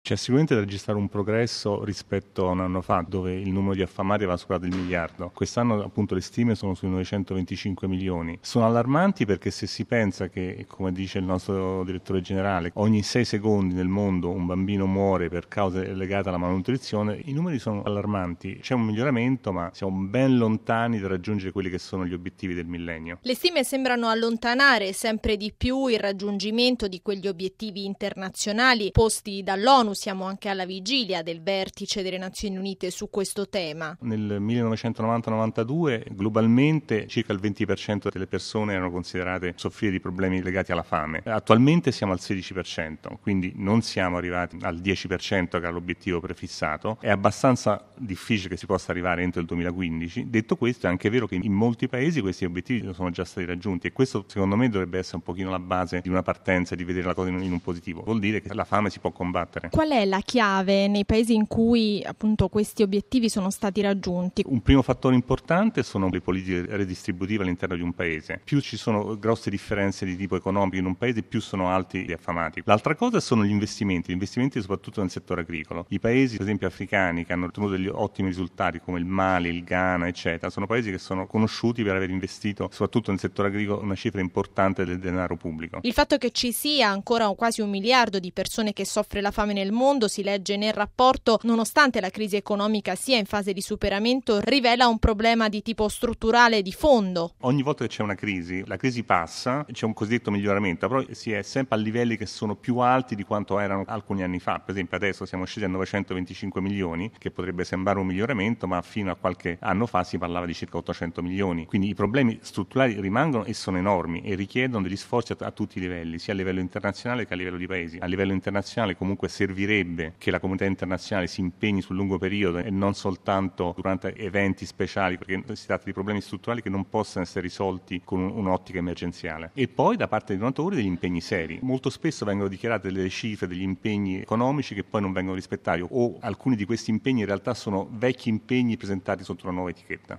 C'è sicuramente da registrare un progresso rispetto a un anno fa, dove il numero di affamati aveva superato il miliardo. Quest'anno appunto le stime sono sui 925 milioni. Sono allarmanti perché se si pensa che, come dice il nostro direttore generale, ogni 6 secondi nel mondo un bambino muore per cause legate alla malnutrizione, i numeri sono allarmanti. C'è un miglioramento, ma siamo ben lontani da raggiungere quelli che sono gli obiettivi del millennio. Le stime sembrano allontanare sempre di più il raggiungimento di quegli obiettivi internazionali posti dall'ONU. Siamo anche alla vigilia del vertice delle Nazioni Unite su questo tema. Nel 1990-92 globalmente circa il 20% delle persone erano considerate soffrire di problemi legati alla fame. Attualmente siamo al 16%, quindi non siamo arrivati al 10% che era l'obiettivo prefissato. È abbastanza difficile che si possa arrivare entro il 2015. Detto questo, è anche vero che in molti paesi questi obiettivi sono già stati raggiunti e questo secondo me dovrebbe essere un pochino la base di una partenza, di vedere la cosa in un positivo. Vuol dire che la fame si può combattere. Qual è la chiave nei paesi in cui appunto questi obiettivi sono stati raggiunti? Un primo fattore importante sono le politiche redistributive all'interno di un paese. Più ci sono grosse differenze di tipo economico in un paese, più sono alti gli affamati. L'altra cosa sono gli investimenti soprattutto nel settore agricolo. I paesi, per esempio africani, che hanno ottenuto degli ottimi risultati come il Mali, il Ghana, eccetera, sono paesi che sono conosciuti per aver investito soprattutto nel settore agricolo una cifra importante del denaro pubblico. Il fatto che ci sia ancora quasi 1 miliardo di persone che soffre la fame nel mondo, si legge nel rapporto, nonostante la crisi economica sia in fase di superamento, rivela un problema di tipo strutturale di fondo. Ogni volta che c'è una crisi, la crisi passa, c'è un cosiddetto miglioramento, però si è sempre a livelli che sono più alti di quanto erano alcuni anni fa. Per esempio adesso siamo scesi a 925 milioni, che potrebbe sembrare un miglioramento, ma fino a qualche anno fa si parlava di circa 800 milioni. Quindi i problemi strutturali rimangono e sono enormi e richiedono degli sforzi a tutti i livelli, sia a livello internazionale che a livello di paesi. A livello internazionale comunque servirebbe che la comunità internazionale si impegni sul lungo periodo e non soltanto durante eventi speciali, perché si tratta di problemi strutturali che non possono essere risolti con un'ottica emergenziale. E poi da parte dei donatori degli impegni seri. Molto spesso vengono dichiarate delle cifre, degli impegni economici che poi non vengono rispettati o alcuni di questi impegni in realtà sono vecchi impegni presentati sotto una nuova etichetta.